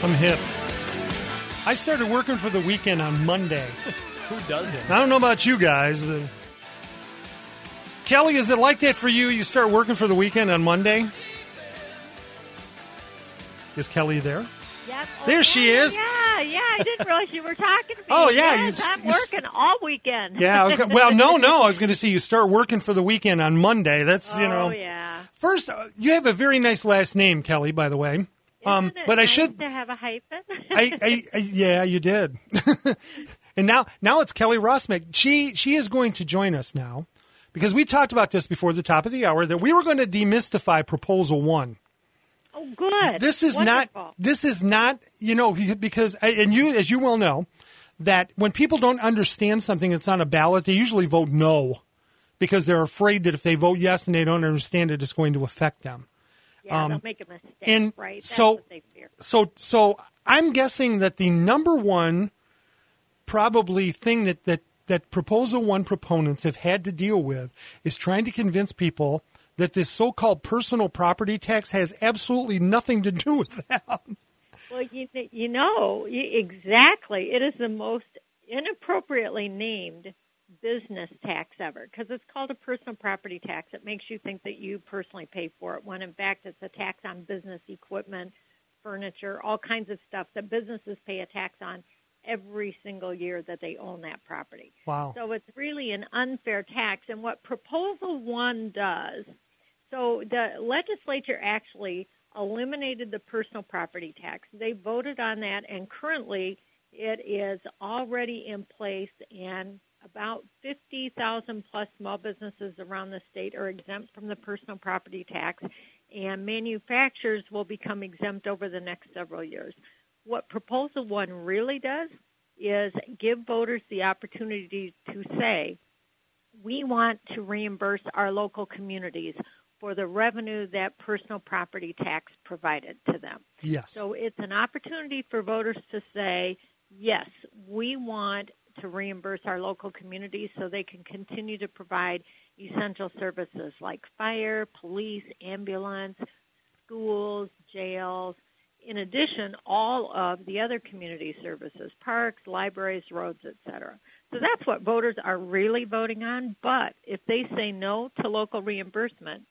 I'm hip. I started working for the weekend on Monday. Who doesn't? I don't know about you guys, but Kelly, is it like that for you? You start working for the weekend on Monday? Is Kelly there? Yep. There she is. Yeah. I didn't realize you were talking to me. Oh, yeah. Yes, I'm working all weekend. Yeah. I was going to say you start working for the weekend on Monday. That's, Oh, yeah. First, you have a very nice last name, Kelly, by the way. Isn't it but nice I should to have a hyphen. yeah, you did. And now it's Kelly Rossmick. She is going to join us now because we talked about this before the top of the hour that we were going to demystify Proposal 1. Oh, good. This is Wonderful. not, because as you well know, that when people don't understand something that's on a ballot, they usually vote no because they're afraid that if they vote yes and they don't understand it, it's going to affect them. Yeah, they'll make a mistake, and right? That's so, what they fear. So I'm guessing that the number one probably thing that Proposal 1 proponents have had to deal with is trying to convince people that this so-called personal property tax has absolutely nothing to do with that. Well, exactly. It is the most inappropriately named business tax ever because it's called a personal property tax. It makes you think that you personally pay for it when in fact it's a tax on business equipment, furniture, all kinds of stuff that businesses pay a tax on every single year that they own that property. Wow. So it's really an unfair tax. And what Proposal 1 does, so the legislature actually eliminated the personal property tax. They voted on that, and currently it is already in place, and about 50,000 plus small businesses around the state are exempt from the personal property tax, and manufacturers will become exempt over the next several years. What Proposal 1 really does is give voters the opportunity to say, we want to reimburse our local communities for the revenue that personal property tax provided to them. Yes. So it's an opportunity for voters to say, yes, we want to reimburse our local communities so they can continue to provide essential services like fire, police, ambulance, schools, jails. In addition, all of the other community services, parks, libraries, roads, etc. So that's what voters are really voting on. But if they say no to local reimbursement,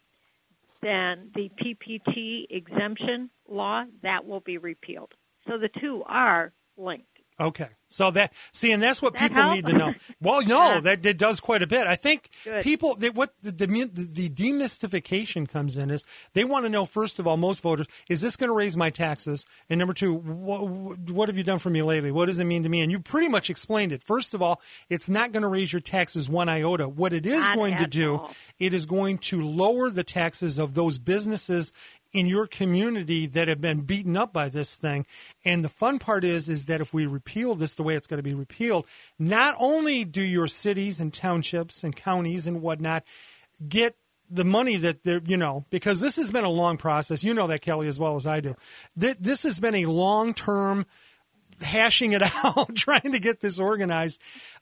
then the PPT exemption law, that will be repealed. So the two are linked. Okay. So and that's what people help? need to know. Well, no, that it does quite a bit. I think Good. people, what the demystification comes in is they want to know, first of all, most voters, is this going to raise my taxes? And number two, what have you done for me lately? What does it mean to me? And you pretty much explained it. First of all, it's not going to raise your taxes one iota. What it is going to do, it is going to lower the taxes of those businesses in your community that have been beaten up by this thing. And the fun part is that if we repeal this the way it's going to be repealed, not only do your cities and townships and counties and whatnot get the money that they're, because this has been a long process. You know that, Kelly, as well as I do. This has been a long-term hashing it out, trying to get this organized.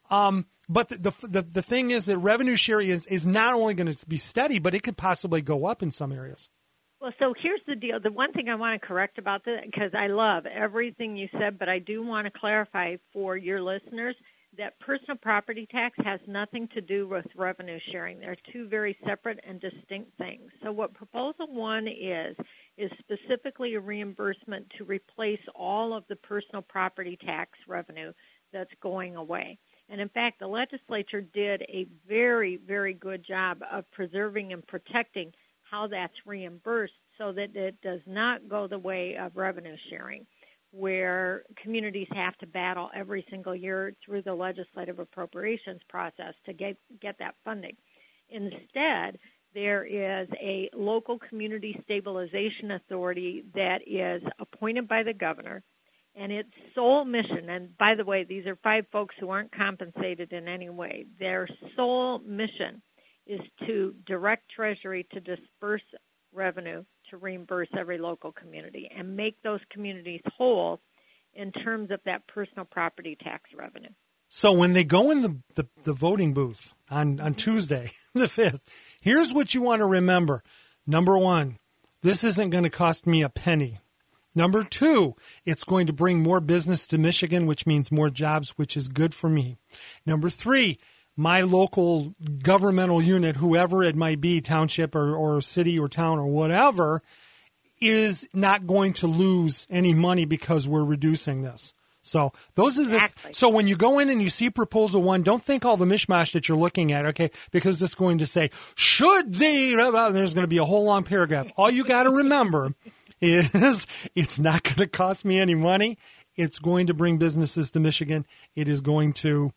But the thing is that revenue sharing is not only going to be steady, but it could possibly go up in some areas. Well, so here's the deal. The one thing I want to correct about this, because I love everything you said, but I do want to clarify for your listeners that personal property tax has nothing to do with revenue sharing. They're two very separate and distinct things. So what Proposal 1 is specifically a reimbursement to replace all of the personal property tax revenue that's going away. And in fact, the legislature did a very, very good job of preserving and protecting how that's reimbursed so that it does not go the way of revenue sharing, where communities have to battle every single year through the legislative appropriations process to get that funding. Instead, there is a local community stabilization authority that is appointed by the governor, and its sole mission, and by the way, these are 5 folks who aren't compensated in any way, their sole mission is to direct Treasury to disperse revenue to reimburse every local community and make those communities whole in terms of that personal property tax revenue. So when they go in the voting booth on Tuesday, the 5th, here's what you want to remember. Number 1, this isn't going to cost me a penny. Number 2, it's going to bring more business to Michigan, which means more jobs, which is good for me. Number 3, my local governmental unit, whoever it might be, township or city or town or whatever, is not going to lose any money because we're reducing this. So those are exactly. So when you go in and you see Proposal 1, don't think all the mishmash that you're looking at, okay, because it's going to say, should the, and there's going to be a whole long paragraph. All you got to remember is it's not going to cost me any money. It's going to bring businesses to Michigan. It is going to,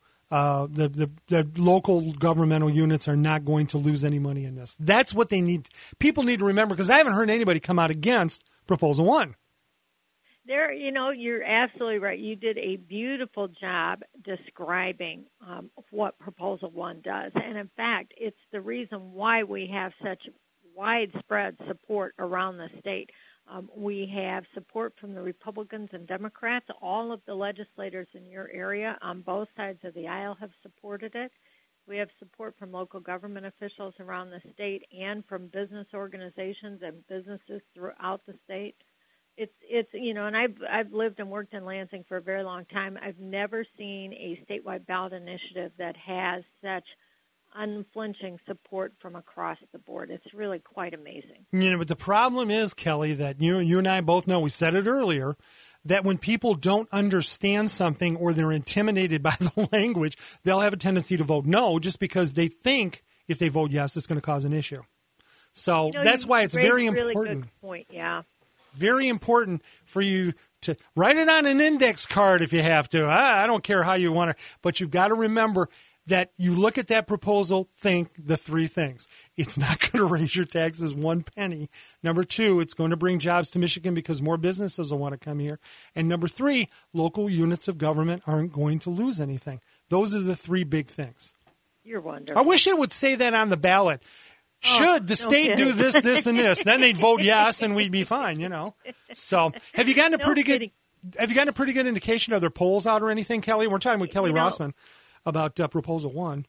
the local governmental units are not going to lose any money in this. That's what they need. People need to remember, because I haven't heard anybody come out against Proposal 1. There, you're absolutely right. You did a beautiful job describing what Proposal 1 does. And in fact, it's the reason why we have such widespread support around the state. We have support from the Republicans and Democrats. All of the legislators in your area on both sides of the aisle have supported it. We have support from local government officials around the state and from business organizations and businesses throughout the state. It's and I've lived and worked in Lansing for a very long time. I've never seen a statewide ballot initiative that has such unflinching support from across the board. It's really quite amazing. But the problem is, Kelly, that you and I both know, we said it earlier, that when people don't understand something or they're intimidated by the language, they'll have a tendency to vote no just because they think if they vote yes, it's going to cause an issue. So that's why it's very important. Really good point, yeah. Very important for you to write it on an index card if you have to. I don't care how you want to, but you've got to remember that you look at that proposal, think the 3 things. It's not going to raise your taxes 1 penny. Number 2, it's going to bring jobs to Michigan because more businesses will want to come here. And number 3, local units of government aren't going to lose anything. Those are the 3 big things. You're wonderful. I wish it would say that on the ballot. Should the state do this, this, and this? Then they'd vote yes, and we'd be fine, So, have you gotten a pretty good indication? Are there polls out or anything, Kelly? We're talking with Kelly Rossman about Proposal 1.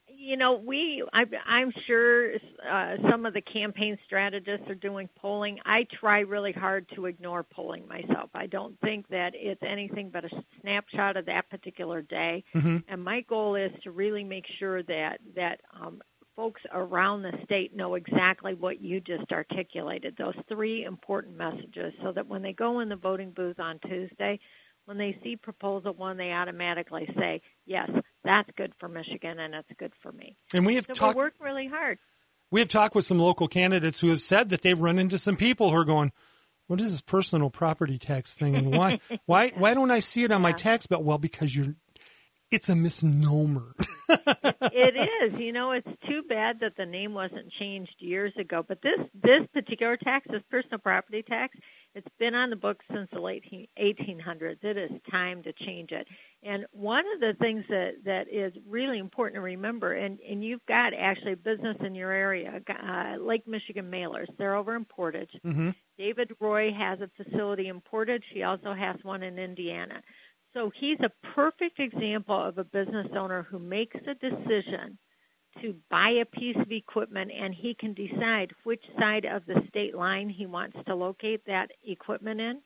I'm sure some of the campaign strategists are doing polling. I try really hard to ignore polling myself. I don't think that it's anything but a snapshot of that particular day. Mm-hmm. And my goal is to really make sure that folks around the state know exactly what you just articulated, those 3 important messages, so that when they go in the voting booth on Tuesday, when they see Proposal 1, they automatically say, yes, that's good for Michigan and it's good for me. And we're working really hard. We have talked with some local candidates who have said that they've run into some people who are going, what is this personal property tax thing? And why don't I see it on my tax bill? Well, because it's a misnomer. It is. It's too bad that the name wasn't changed years ago. But this particular tax, this personal property tax, it's been on the books since the late 1800s. It is time to change it. And one of the things that is really important to remember, and you've got actually a business in your area, Lake Michigan Mailers. They're over in Portage. Mm-hmm. David Roy has a facility in Portage. He also has one in Indiana. So he's a perfect example of a business owner who makes a decision to buy a piece of equipment, and he can decide which side of the state line he wants to locate that equipment in.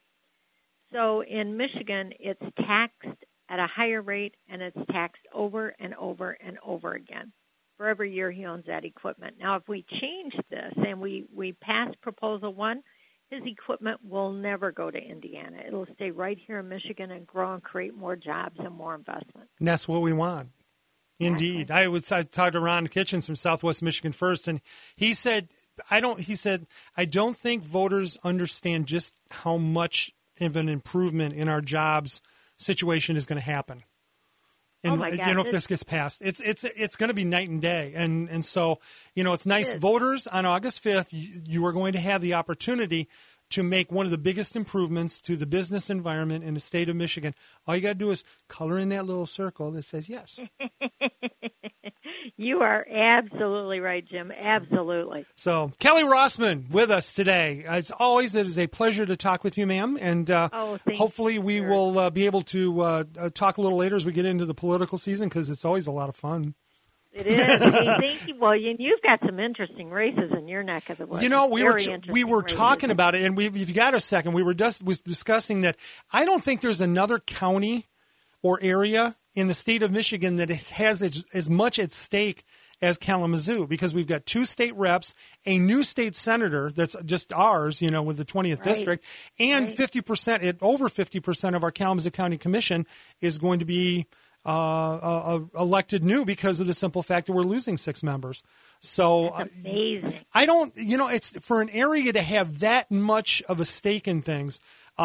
So in Michigan, it's taxed at a higher rate, and it's taxed over and over and over again for every year he owns that equipment. Now, if we change this and we pass Proposal 1, his equipment will never go to Indiana. It'll stay right here in Michigan and grow and create more jobs and more investment. And that's what we want. Indeed. I talked to Ron Kitchens from Southwest Michigan First, and he said, I don't think voters understand just how much of an improvement in our jobs situation is going to happen. And oh my God, if this gets passed, it's going to be night and day. And so, it's nice. Voters on August 5th, you are going to have the opportunity to make one of the biggest improvements to the business environment in the state of Michigan. All you got to do is color in that little circle that says yes. You are absolutely right, Jim. Absolutely. So, Kelly Rossman with us today. As always, it is a pleasure to talk with you, ma'am. And hopefully we will be able to talk a little later as we get into the political season, because it's always a lot of fun. It is. Hey, thank you. Well, you've got some interesting races in your neck of the woods. You know, we were talking about it, and if you got a second, we were was discussing that I don't think there's another county or area in the state of Michigan that has as much at stake as Kalamazoo, because we've got 2 state reps, a new state senator that's just ours, with the 20th district, and 50%, over 50% of our Kalamazoo County Commission is going to be elected new because of the simple fact that we're losing 6 members. So that's amazing. I don't, it's for an area to have that much of a stake in things.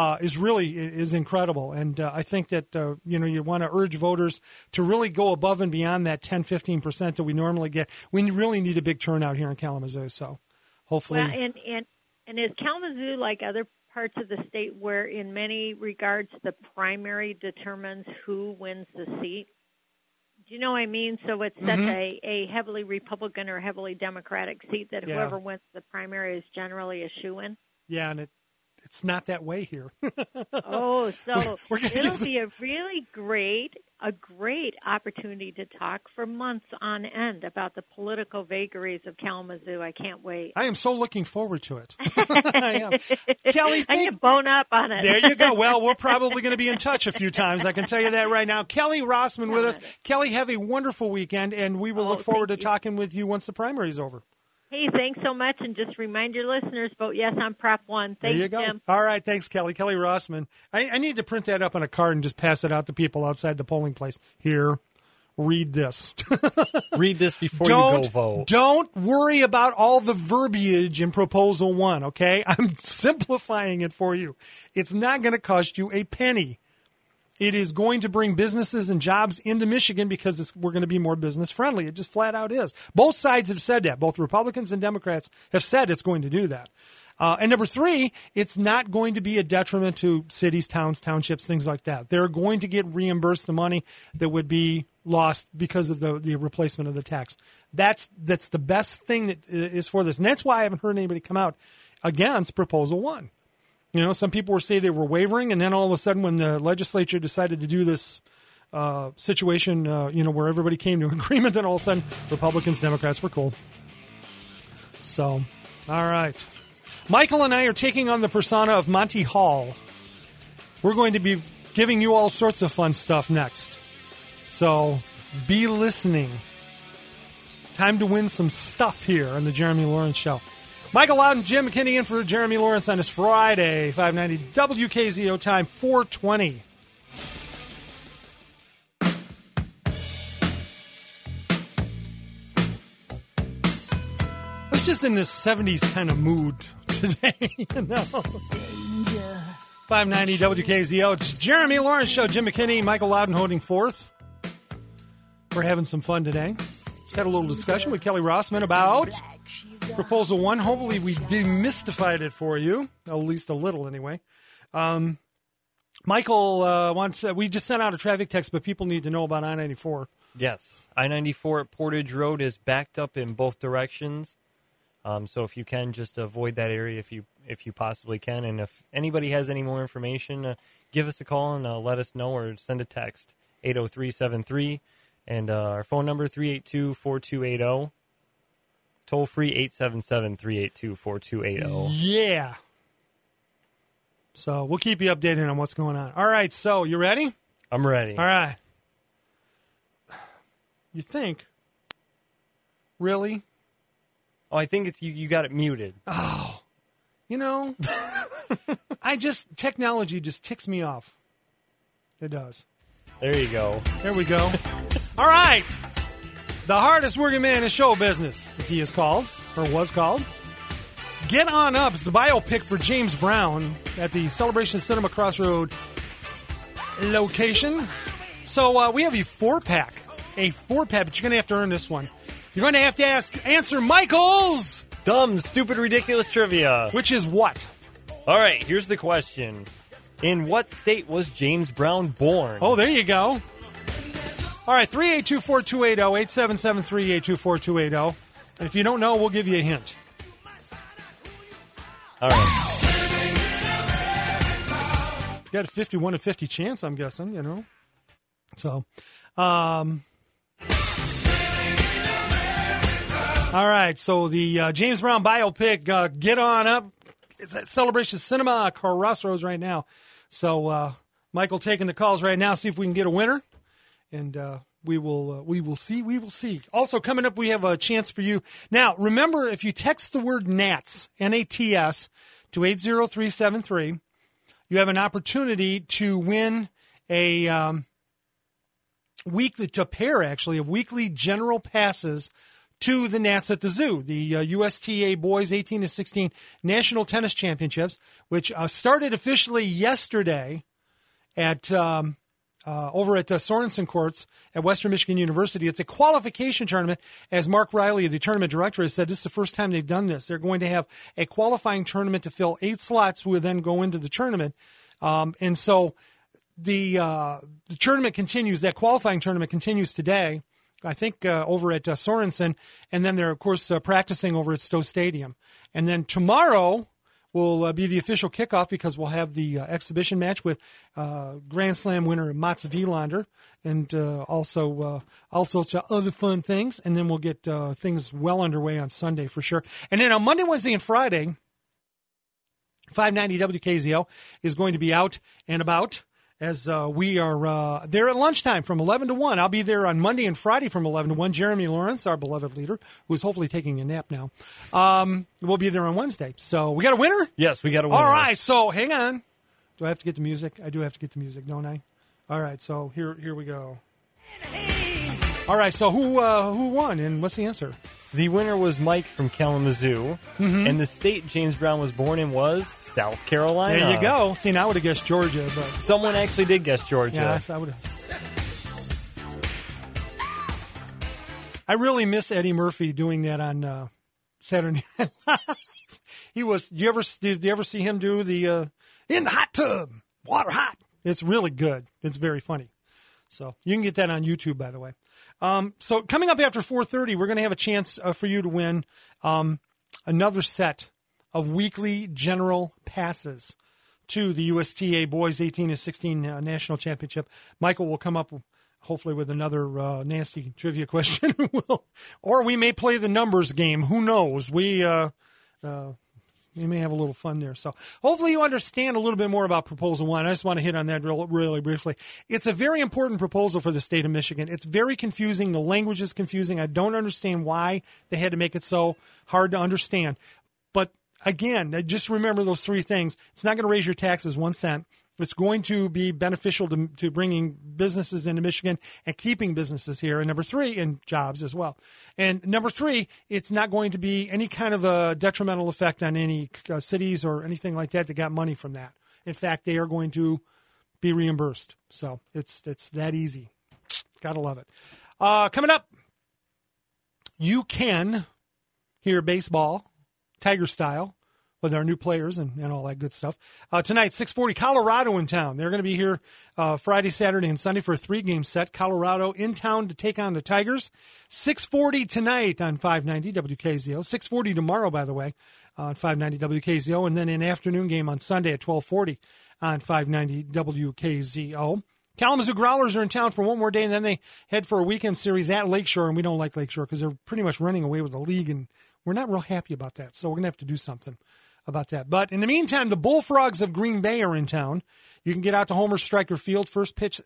Is incredible. And I think that, you want to urge voters to really go above and beyond that 10-15% that we normally get. We really need a big turnout here in Kalamazoo. So hopefully. Well, and is Kalamazoo like other parts of the state where in many regards the primary determines who wins the seat? Do you know what I mean? So it's such a heavily Republican or heavily Democratic seat that whoever wins the primary is generally a shoo-in? Yeah, and it's not that way here. So it'll be a really great opportunity to talk for months on end about the political vagaries of Kalamazoo. I can't wait. I am so looking forward to it. I am. Kelly, I can bone up on it. There you go. Well, we're probably going to be in touch a few times. I can tell you that right now. Kelly Rossman with us. Kelly, have a wonderful weekend, and we will look forward to talking with you once the primary is over. Hey, thanks so much, and just remind your listeners, vote yes on Prop 1. Thanks, there you go. Jim. All right, thanks, Kelly. Kelly Rossman. I need to print that up on a card and just pass it out to people outside the polling place. Here, read this. Read this before you go vote. Don't worry about all the verbiage in Proposal 1, okay? I'm simplifying it for you. It's not going to cost you a penny. It is going to bring businesses and jobs into Michigan because we're going to be more business friendly. It just flat out is. Both sides have said that. Both Republicans and Democrats have said it's going to do that. And number 3, it's not going to be a detriment to cities, towns, townships, things like that. They're going to get reimbursed the money that would be lost because of the replacement of the tax. That's the best thing that is for this. And that's why I haven't heard anybody come out against Proposal 1. Some people were saying they were wavering, and then all of a sudden when the legislature decided to do this situation, where everybody came to an agreement, then all of a sudden Republicans, Democrats were cool. So, all right. Michael and I are taking on the persona of Monty Hall. We're going to be giving you all sorts of fun stuff next. So, be listening. Time to win some stuff here on the Jeremy Lawrence Show. Michael Loudon, Jim McKinney in for Jeremy Lawrence on this Friday, 590 WKZO time, 420. I was just in this 70s kind of mood today, 590 WKZO. It's Jeremy Lawrence Show. Jim McKinney, Michael Loudon holding forth. We're having some fun today. Just had a little discussion with Kelly Rossman about Proposal 1. Hopefully we demystified it for you, at least a little anyway. Michael we just sent out a traffic text, but people need to know about I-94. Yes. I-94 at Portage Road is backed up in both directions. So if you can, just avoid that area if you possibly can. And if anybody has any more information, give us a call and let us know, or send a text, 80373. And our phone number, 382-4280. Toll free, 877-382-4280. Yeah. So we'll keep you updated on what's going on. All right, so you ready? I'm ready. All right. You think? Really? Oh, I think it's you got it muted. Oh. Technology just ticks me off. It does. There you go. There we go. All right. The hardest working man in show business, as he is called, or was called. Get On Up is the biopic for James Brown at the Celebration Cinema Crossroad location. So we have a 4-pack. A 4-pack, but you're going to have to earn this one. You're going to have to answer Michael's dumb, stupid, ridiculous trivia. Which is what? All right, here's the question. In what state was James Brown born? Oh, there you go. All right, 382-4280, 877-382-4280. And if you don't know, we'll give you a hint. All right. You got a 51 to 50 chance, I'm guessing, So, All right, so the James Brown biopic, get on up. It's at Celebration Cinema Crossroads right now. So Michael taking the calls right now, see if we can get a winner, and we will see. Also coming up, we have a chance for you. Now, remember, if you text the word NATS, N-A-T-S, to 80373, you have an opportunity to win a weekly, to pair actually, of weekly general passes to the Nats at the Zoo, the USTA Boys 18 to 16 National Tennis Championships, which started officially yesterday at over at Sorensen Courts at Western Michigan University. It's a qualification tournament. As Mark Riley, the tournament director, has said, this is the first time they've done this. They're going to have a qualifying tournament to fill 8 slots who will then go into the tournament. And so the tournament continues. That qualifying tournament continues today, I think, over at Sorensen. And then they're, of course, practicing over at Stowe Stadium. And then tomorrow will be the official kickoff because we'll have the exhibition match with Grand Slam winner Mats Wilander and also all sorts of other fun things. And then we'll get things well underway on Sunday for sure. And then on Monday, Wednesday, and Friday, 590 WKZO is going to be out and about as we are there at lunchtime from 11 to 1. I'll be there on Monday and Friday from 11 to 1. Jeremy Lawrence, our beloved leader, who's hopefully taking a nap now, will be there on Wednesday. So we got a winner? Yes, we got a winner. All right, so hang on. Do I have to get the music? I do have to get the music, don't I? All right, so here we go. All right, so who won, and what's the answer? The winner was Mike from Kalamazoo, and the state James Brown was born in was South Carolina. There you go. See, now I would have guessed Georgia, but someone actually did guess Georgia. Yeah, I would have. I really miss Eddie Murphy doing that on Saturday Night Live. He was. Did you ever see him do the in the hot tub, water hot? It's really good. It's very funny. So you can get that on YouTube, by the way. So coming up after 4:30, we're going to have a chance for you to win another set of weekly general passes to the USTA Boys 18 to 16 National Championship. Michael will come up hopefully with another nasty trivia question, or we may play the numbers game. Who knows? We may have a little fun there. So hopefully you understand a little bit more about Proposal 1. I just want to hit on that really briefly. It's a very important proposal for the state of Michigan. It's very confusing. The language is confusing. I don't understand why they had to make it so hard to understand. But again, just remember those 3 things. It's not going to raise your taxes 1 cent. It's going to be beneficial to bringing businesses into Michigan and keeping businesses here. And number 3, and jobs as well. And number 3, it's not going to be any kind of a detrimental effect on any cities or anything like that got money from that. In fact, they are going to be reimbursed. So it's that easy. Gotta love it. Coming up, you can hear baseball, Tiger style, with our new players and all that good stuff. Tonight, 6:40, Colorado in town. They're going to be here Friday, Saturday, and Sunday for a 3-game set. Colorado in town to take on the Tigers. 6:40 tonight on 590 WKZO. 6:40 tomorrow, by the way, on 590 WKZO. And then an afternoon game on Sunday at 12:40 on 590 WKZO. Kalamazoo Growlers are in town for one more day, and then they head for a weekend series at Lakeshore. And we don't like Lakeshore because they're pretty much running away with the league, and we're not real happy about that. So we're going to have to do something about that. But in the meantime, the Bullfrogs of Green Bay are in town. You can get out to Homer Stryker Field. First pitch,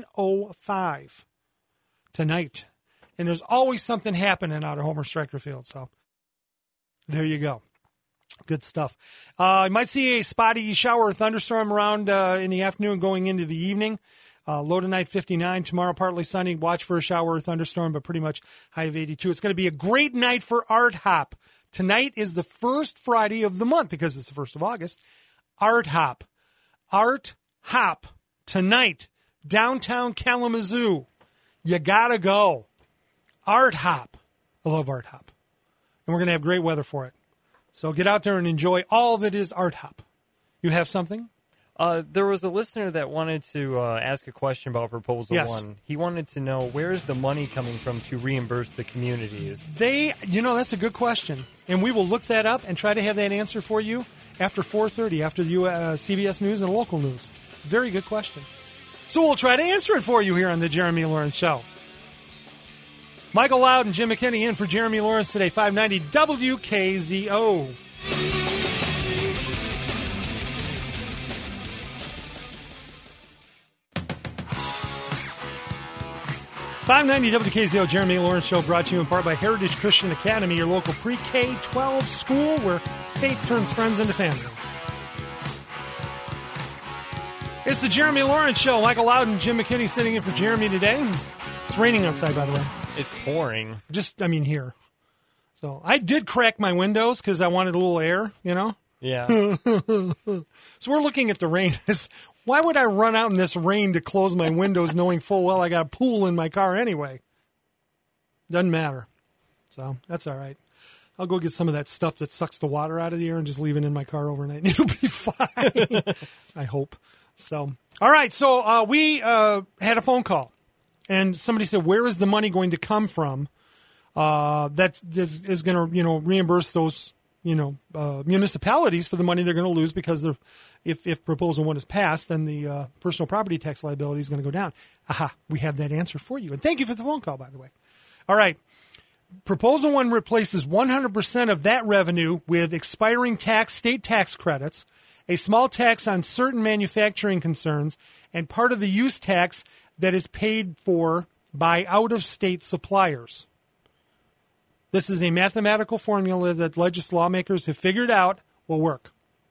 7:05 tonight. And there's always something happening out at Homer Stryker Field. So there you go. Good stuff. You might see a spotty shower or thunderstorm around in the afternoon going into the evening. Low tonight, 59. Tomorrow, partly sunny. Watch for a shower or thunderstorm, but pretty much high of 82. It's going to be a great night for Art Hop. Tonight is the first Friday of the month because it's the 1st of August. Art Hop. Art Hop. Tonight, downtown Kalamazoo. You got to go. Art Hop. I love Art Hop. And we're going to have great weather for it. So get out there and enjoy all that is Art Hop. You have something? There was a listener that wanted to ask a question about Proposal Yes. 1. He wanted to know, where is the money coming from to reimburse the communities? That's a good question. And we will look that up and try to have that answer for you after 4:30, after the CBS News and local news. Very good question. So we'll try to answer it for you here on the Jeremy Lawrence Show. Michael Loud and Jim McKinney in for Jeremy Lawrence today, 590 WKZO. 590 WKZO, Jeremy Lawrence Show, brought to you in part by Heritage Christian Academy, your local pre-K-12 school where faith turns friends into family. It's the Jeremy Lawrence Show. Michael Loud and Jim McKinney sitting in for Jeremy today. It's raining outside, by the way. It's pouring. Here. So I did crack my windows because I wanted a little air, you know? Yeah. So we're looking at the rain. Why would I run out in this rain to close my windows knowing full well I got a pool in my car anyway? Doesn't matter. So that's all right. I'll go get some of that stuff that sucks the water out of the air and just leave it in my car overnight. It'll be fine. I hope. So, all right. So we had a phone call, and somebody said, where is the money going to come from that is going to, reimburse those, municipalities for the money they're going to lose because if Proposal 1 is passed, then the personal property tax liability is going to go down. Aha, we have that answer for you. And thank you for the phone call, by the way. All right. Proposal 1 replaces 100% of that revenue with expiring state tax credits, a small tax on certain manufacturing concerns, and part of the use tax that is paid for by out-of-state suppliers. This is a mathematical formula that lawmakers have figured out will work.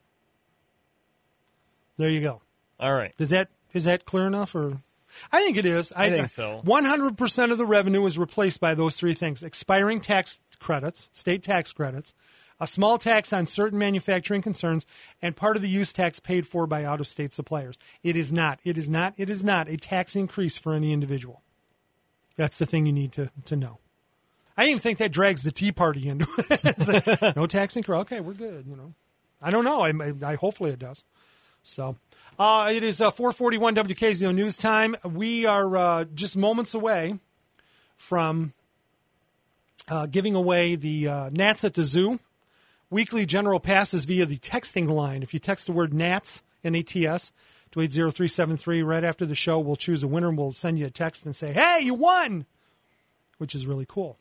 There you go. All right. Is that clear enough? Or I think it is. I think so. 100% of the revenue is replaced by those three things: expiring tax credits, state tax credits, a small tax on certain manufacturing concerns, and part of the use tax paid for by out-of-state suppliers. It is not a tax increase for any individual. That's the thing you need to know. I even think that drags the Tea Party into it. It's like, no tax increase. Okay, we're good. I don't know. I hopefully it does. So it is 4:41 WKZO News Time. We are just moments away from giving away the Nats at the Zoo weekly general passes via the texting line. If you text the word Nats, N-A-T-S, to 80373 right after the show, we'll choose a winner and we'll send you a text and say, hey, you won, which is really cool.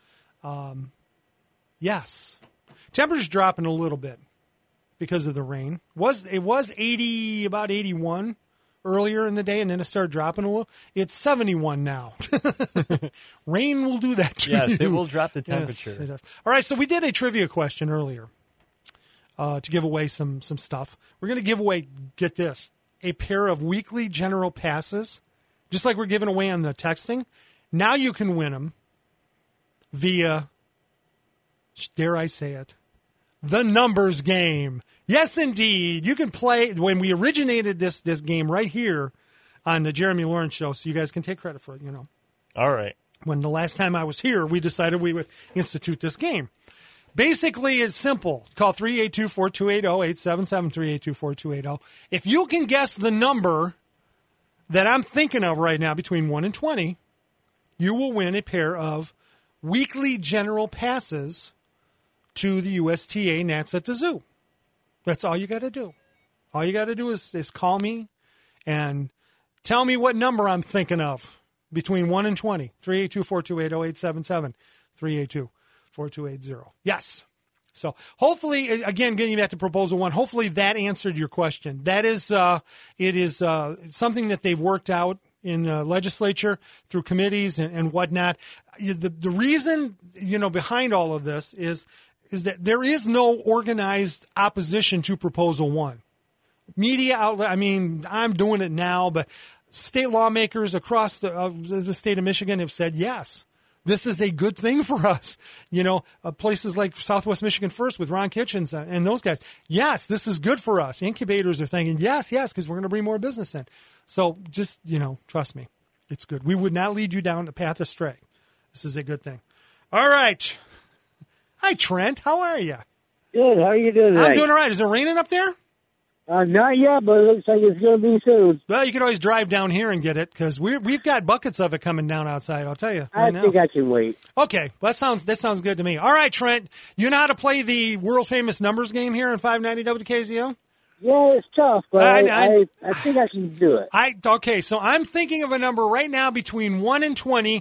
Yes. Temperature's dropping a little bit because of the rain. It was 80, about 81 earlier in the day, and then it started dropping a little. It's 71 now. Rain will do that to you. Yes, it will drop the temperature. Yes, it does. All right, so we did a trivia question earlier to give away some stuff. We're going to give away, get this, a pair of weekly general passes, just like we're giving away on the texting. Now you can win them via, dare I say it, the numbers game. Yes, indeed. You can play. When we originated this game right here on the Jeremy Lawrence Show, so you guys can take credit for it, All right. When the last time I was here, we decided we would institute this game. Basically, it's simple. Call 382-4280, 877-382-4280. If you can guess the number that I'm thinking of right now between 1 and 20, you will win a pair of weekly general passes to the USTA Nats at the Zoo. That's all you got to do. All you got to do is call me and tell me what number I'm thinking of between 1 and 20. 382-4280, 877-382-4280. Yes. So hopefully, again, getting back to Proposal 1, hopefully that answered your question. That is, it is something that they've worked out in the legislature through committees and whatnot. The reason, behind all of this is that there is no organized opposition to Proposal 1. Media outlet, I'm doing it now, but state lawmakers across the state of Michigan have said, yes, this is a good thing for us. Places like Southwest Michigan First with Ron Kitchens and those guys. Yes, this is good for us. Incubators are thinking, yes, because we're going to bring more business in. So just, trust me, it's good. We would not lead you down the path astray. This is a good thing. All right. Hi, Trent. How are you? Good. How are you doing today? I'm doing all right. Is it raining up there? Not yet, but it looks like it's going to be soon. Well, you can always drive down here and get it because we've got buckets of it coming down outside. I'll tell you. I think I can wait. Okay, well, that sounds good to me. All right, Trent, you know how to play the world famous numbers game here on 590 WKZO? Yeah, it's tough, but I think I can do it. Okay, so I'm thinking of a number right now between 1 and 20.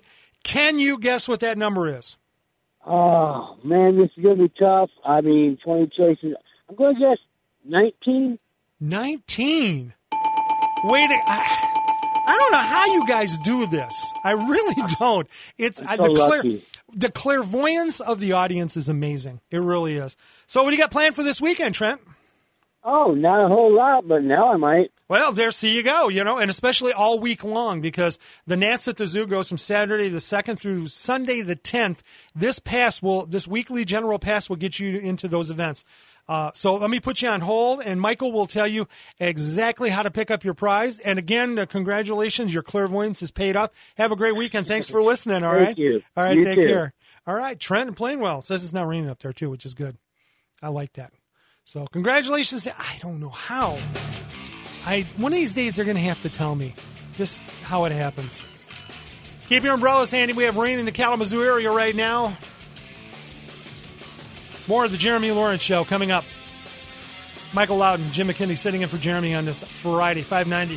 Can you guess what that number is? Oh, man, this is going to be tough. I mean, 20 choices. I'm going to guess 19. 19. Wait, I don't know how you guys do this. I really don't. It's the clairvoyance of the audience is amazing. It really is. So what do you got planned for this weekend, Trent? Oh, not a whole lot, but now I might. Well, see you go, and especially all week long because the Nats at the Zoo goes from Saturday the 2nd through Sunday the 10th. This weekly general pass will get you into those events. So let me put you on hold, and Michael will tell you exactly how to pick up your prize. And again, congratulations. Your clairvoyance is paid off. Have a great weekend. Thanks for listening, all right? Thank you. All right, You take too. care. All right, Trent and Plainwell. It says it's not raining up there, too, which is good. I like that. So congratulations. I don't know how. One of these days they're going to have to tell me just how it happens. Keep your umbrellas handy. We have rain in the Kalamazoo area right now. More of the Jeremy Lawrence Show coming up. Michael Loudon, Jim McKinney sitting in for Jeremy on this Friday, 590.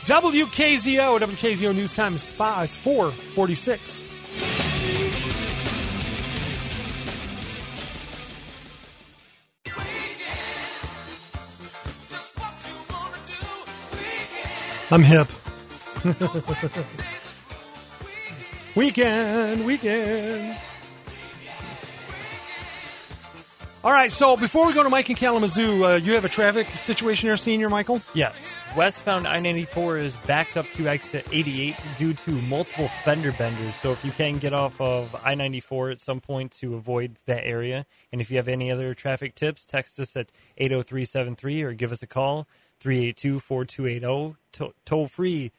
WKZO news time is 4:46. I'm hip. Weekend. All right, so before we go to Mike in Kalamazoo, you have a traffic situation you're seeing here, Michael? Yes. Westbound I-94 is backed up to exit 88 due to multiple fender benders. So if you can get off of I-94 at some point to avoid that area. And if you have any other traffic tips, text us at 80373 or give us a call, 382-4280, toll free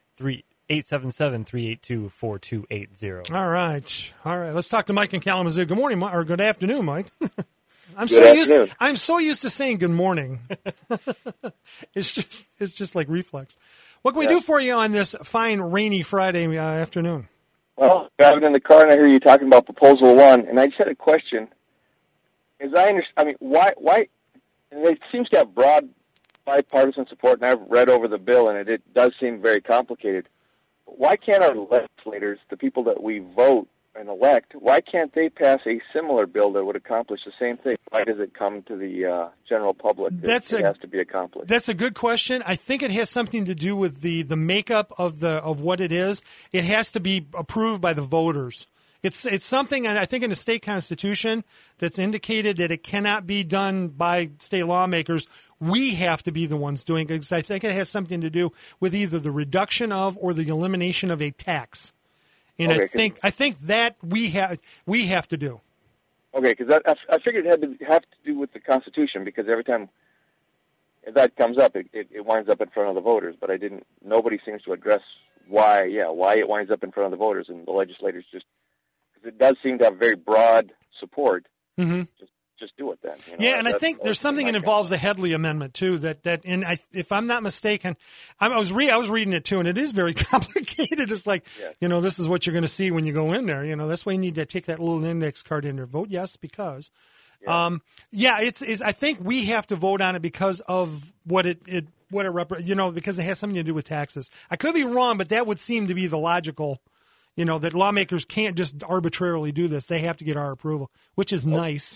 877-382-4280. All right. Let's talk to Mike in Kalamazoo. Good morning, or good afternoon, Mike. I'm so used to saying good morning. It's just like reflex. What can we do for you on this fine rainy Friday afternoon? Well, driving in the car and I hear you talking about Proposal 1, and I just had a question. As I understand, I mean, why? And it seems to have broad bipartisan support, and I've read over the bill, and it does seem very complicated. Why can't our legislators, the people that we vote and elect, why can't they pass a similar bill that would accomplish the same thing? Why does it come to the general public? It has to be accomplished. That's a good question. I think it has something to do with the makeup of what it is. It has to be approved by the voters. It's something, and I think in the state constitution that's indicated that it cannot be done by state lawmakers. We have to be the ones doing it because I think it has something to do with either the reduction of or the elimination of a tax. And okay, I think that we have to do. Okay, because I figured it had to have to do with the Constitution because every time that comes up, it winds up in front of the voters. But nobody seems to address why it winds up in front of the voters, and the legislators just, because it does seem to have very broad support. Mm-hmm. Just do it then. Yeah, and I think there's something that involves the Headley Amendment too. If I'm not mistaken, I was reading it too, and it is very complicated. It's like this is what you're going to see when you go in there. That's why you need to take that little index card in there. Vote yes because. I think we have to vote on it because of what it because it has something to do with taxes. I could be wrong, but that would seem to be the logical. That lawmakers can't just arbitrarily do this. They have to get our approval, which is nice.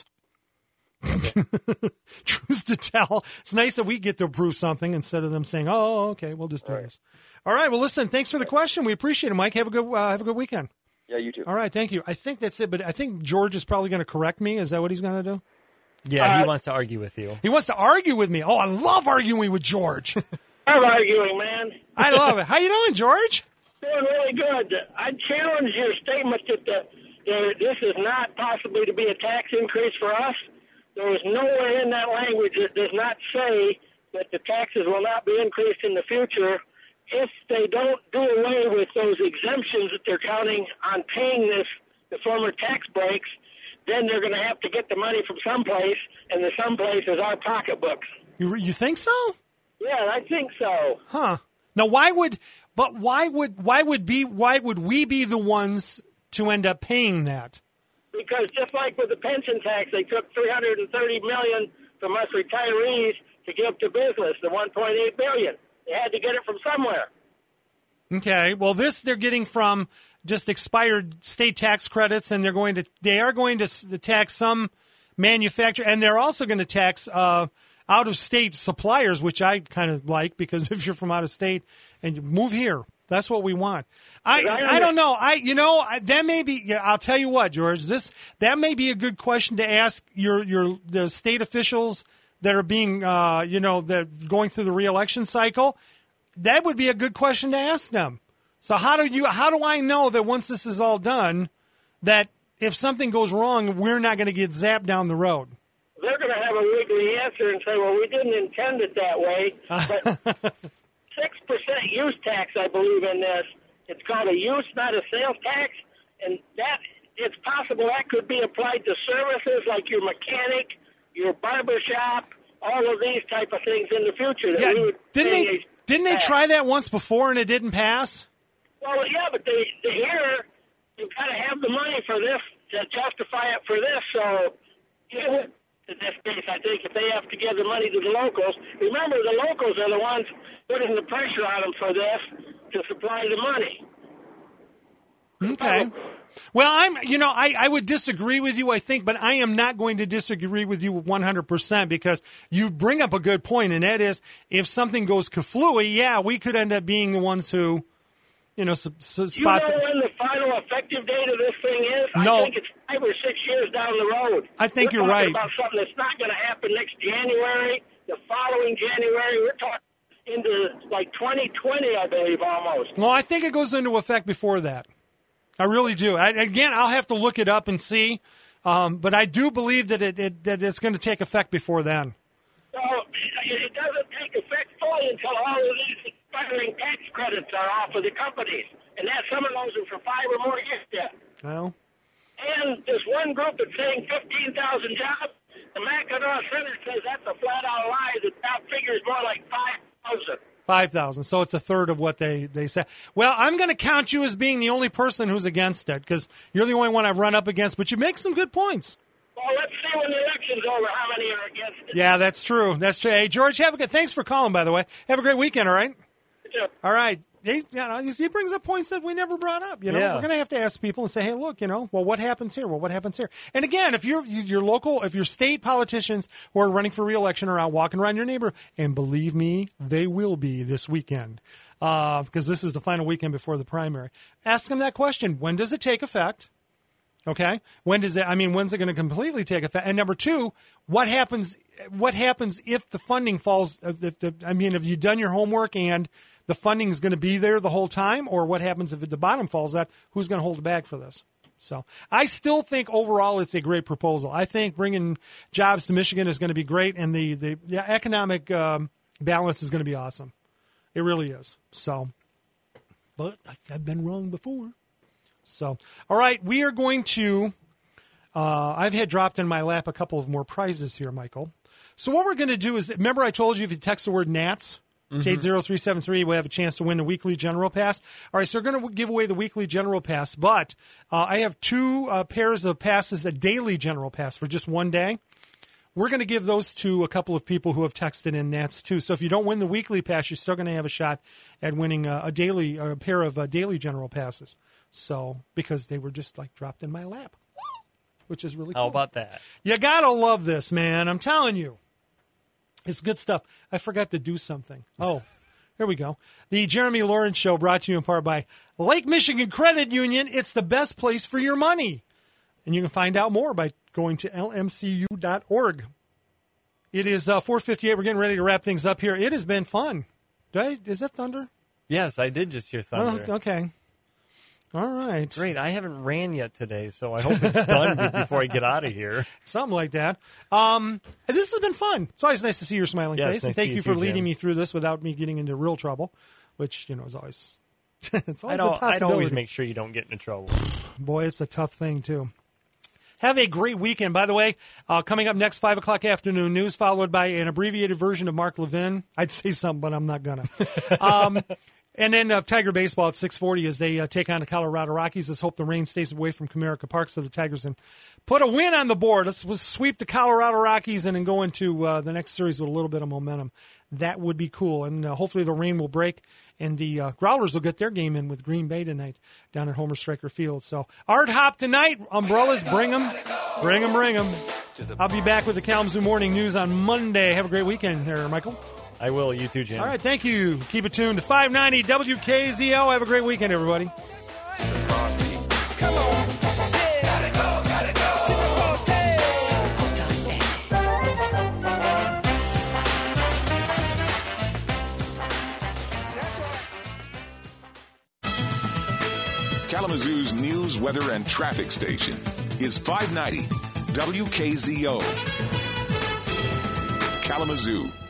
Truth to tell, it's nice that we get to approve something instead of them saying, "Oh, okay, we'll just do this." All right. Well, listen. Thanks for the question. We appreciate it, Mike. Have a good weekend. Yeah, you too. All right. Thank you. I think that's it. But I think George is probably going to correct me. Is that what he's going to do? Yeah, he wants to argue with you. He wants to argue with me. Oh, I love arguing with George. I'm arguing, man. I love it. How you doing, George? Doing really good. I challenge your statement that this is not possibly to be a tax increase for us. There is nowhere in that language that does not say that the taxes will not be increased in the future if they don't do away with those exemptions that they're counting on paying the former tax breaks. Then they're going to have to get the money from someplace, and the someplace is our pocketbooks. You think so? Yeah, I think so. Huh. Now, why would we be the ones to end up paying that? Because just like with the pension tax, they took $330 million from us retirees to give to business, the $1.8 billion. They had to get it from somewhere. Okay. Well, they're getting from just expired state tax credits, and they are going to tax some manufacturer, and they're also going to tax out-of-state suppliers, which I kind of like, because if you're from out of state and you move here, that's what we want. I don't know. That may be. Yeah, I'll tell you what, George. That may be a good question to ask the state officials that are being that going through the reelection cycle. That would be a good question to ask them. So how do I know that once this is all done, that if something goes wrong, we're not going to get zapped down the road? They're going to have a wiggly answer and say, well, we didn't intend it that way. But 6% use tax, I believe, in this. It's called a use, not a sales tax. And that it's possible that could be applied to services like your mechanic, your barber shop, all of these type of things in the future. Didn't they try that once before and it didn't pass? Well, yeah, but here you've got to have the money for this to justify it for this. So, in this case, I think if they have to give the money to the locals, remember the locals are the ones putting the pressure on them for this to supply the money. Okay. Well, I would disagree with you, I think, but I am not going to disagree with you 100% because you bring up a good point, and that is if something goes kaflooey, yeah, we could end up being the ones who, spot. Do you know when the final effective date of this thing is? No. I think it's 5 or 6 years down the road. I think We're you're right. talking about something that's not going to happen next January, the following January. We're talking into like 2020, I believe, almost. Well, I think it goes into effect before that. I really do. Again, I'll have to look it up and see, but I do believe that that it's going to take effect before then. So it doesn't take effect fully until all of these expiring tax credits are off of the companies, and that some of those are for 5 or more years yet. Well, and this one group that's saying 15,000 jobs, the Mackinac Center says that's a flat-out lie. The job figure is more like 5,000. 5,000. So it's a third of what they say. Well, I'm going to count you as being the only person who's against it because you're the only one I've run up against, but you make some good points. Well, let's see when the election's over how many are against it. Yeah, that's true. That's true. Hey, George, thanks for calling, by the way. Have a great weekend, all right? Yeah. All right. He brings up points that we never brought up. We're going to have to ask people and say, hey, look, well, what happens here? Well, what happens here? And again, if your local, if your state politicians who are running for re-election are out walking around your neighborhood, and believe me, they will be this weekend because this is the final weekend before the primary. Ask them that question. When does it take effect? Okay. When's it going to completely take effect? And number two, what happens if the funding falls? Have you done your homework and the funding is going to be there the whole time, or what happens if the bottom falls out? Who's going to hold the bag for this? So I still think overall it's a great proposal. I think bringing jobs to Michigan is going to be great, and the economic balance is going to be awesome. It really is. So, but I've been wrong before. So, all right, we are going to I've had dropped in my lap a couple of more prizes here, Michael. So what we're going to do is, remember I told you if you text the word Nats, to 80373, we have a chance to win the weekly General Pass. All right, so we're going to give away the weekly General Pass, but I have 2 pairs of passes, a daily General Pass for just one day. We're going to give those to a couple of people who have texted in Nats too. So if you don't win the weekly pass, you're still going to have a shot at winning a pair of daily General Passes. So because they were just like dropped in my lap, which is really cool. How about that? You got to love this, man. I'm telling you. It's good stuff. I forgot to do something. Oh, there we go. The Jeremy Lawrence Show brought to you in part by Lake Michigan Credit Union. It's the best place for your money. And you can find out more by going to lmcu.org. It is 4:58. We're getting ready to wrap things up here. It has been fun. Is that thunder? Yes, I did just hear thunder. Oh, okay. All right. Great. I haven't ran yet today, so I hope it's done before I get out of here. Something like that. This has been fun. It's always nice to see your smiling face. Nice and thank you for leading Jim. me through this without me getting into real trouble, which, is always, it's always a I'd possibility. always make sure you don't get into trouble. Boy, it's a tough thing, too. Have a great weekend. By the way, coming up next, 5 o'clock afternoon news, followed by an abbreviated version of Mark Levin. I'd say something, but I'm not going to. And then Tiger baseball at 6:40 as they take on the Colorado Rockies. Let's hope the rain stays away from Comerica Park so the Tigers can put a win on the board. Let's sweep the Colorado Rockies and then go into the next series with a little bit of momentum. That would be cool. And hopefully the rain will break and the Growlers will get their game in with Green Bay tonight down at Homer Stryker Field. So Art Hop tonight. Umbrellas, bring them. Bring them, bring them. I'll be back with the Kalamazoo Morning News on Monday. Have a great weekend there, Michael. I will. You too, Jim. All right, thank you. Keep it tuned to 590 WKZO. Have a great weekend, everybody. Come on. Gotta go to the hotel. Kalamazoo's news, weather, and traffic station is 590 WKZO. Kalamazoo.